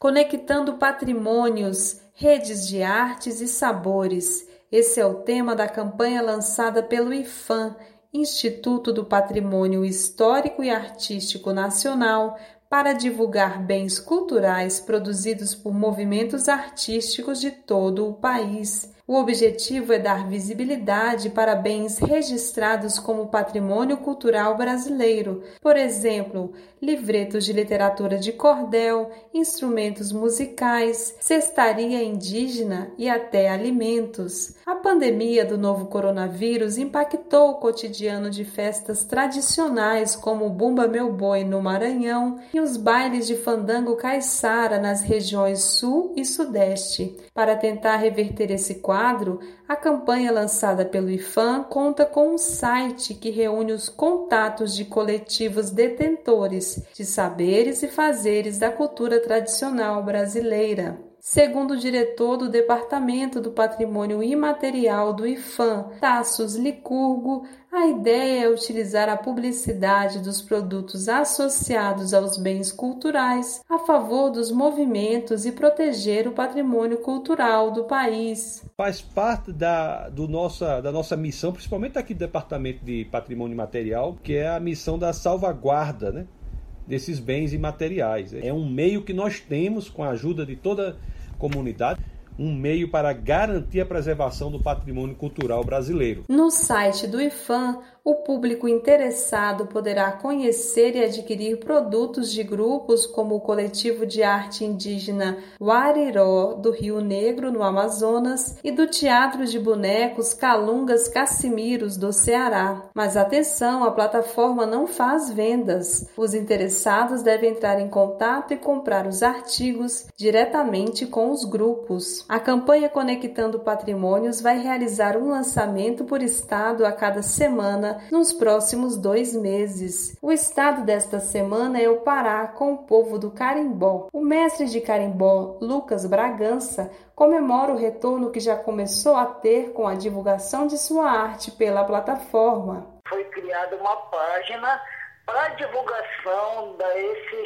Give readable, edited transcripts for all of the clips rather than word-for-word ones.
Conectando patrimônios, redes de artes e sabores. Esse é o tema da campanha lançada pelo IPHAN, Instituto do Patrimônio Histórico e Artístico Nacional, para divulgar bens culturais produzidos por movimentos artísticos de todo o país. O objetivo é dar visibilidade para bens registrados como patrimônio cultural brasileiro, por exemplo, livretos de literatura de cordel, instrumentos musicais, cestaria indígena e até alimentos. A pandemia do novo coronavírus impactou o cotidiano de festas tradicionais como o Bumba Meu Boi no Maranhão e os bailes de fandango caiçara nas regiões Sul e Sudeste. Para tentar reverter esse quadro, a campanha lançada pelo IPHAN conta com um site que reúne os contatos de coletivos detentores de saberes e fazeres da cultura tradicional brasileira. Segundo o diretor do Departamento do Patrimônio Imaterial do IPHAN, Tassos Licurgo, a ideia é utilizar a publicidade dos produtos associados aos bens culturais a favor dos movimentos e proteger o patrimônio cultural do país. Faz parte da nossa missão, principalmente aqui do Departamento de Patrimônio Imaterial, que é a missão da salvaguarda, né, desses bens imateriais. É um meio que nós temos, com a ajuda de toda a comunidade, um meio para garantir a preservação do patrimônio cultural brasileiro. No site do IPHAN, o público interessado poderá conhecer e adquirir produtos de grupos como o Coletivo de Arte Indígena Wariró, do Rio Negro, no Amazonas, e do Teatro de Bonecos Calungas Cassimiros, do Ceará. Mas atenção, a plataforma não faz vendas. Os interessados devem entrar em contato e comprar os artigos diretamente com os grupos. A campanha Conectando Patrimônios vai realizar um lançamento por estado a cada semana nos próximos 2 meses. O estado desta semana é o Pará, com o povo do carimbó. O mestre de carimbó, Lucas Bragança, comemora o retorno que já começou a ter com a divulgação de sua arte pela plataforma. Foi criada uma página para divulgação desses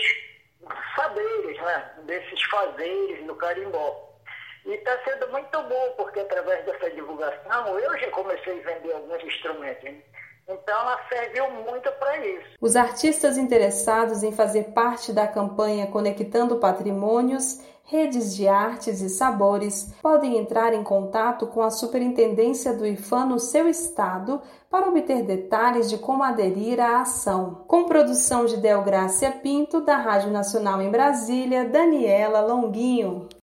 saberes, desses fazeres do carimbó. E está sendo muito bom, porque através dessa divulgação eu já comecei a vender alguns instrumentos. Então ela serviu muito para isso. Os artistas interessados em fazer parte da campanha Conectando Patrimônios, redes de artes e sabores, podem entrar em contato com a Superintendência do IPHAN no seu estado para obter detalhes de como aderir à ação. Com produção de Delgrácia Pinto, da Rádio Nacional em Brasília, Daniela Longuinho.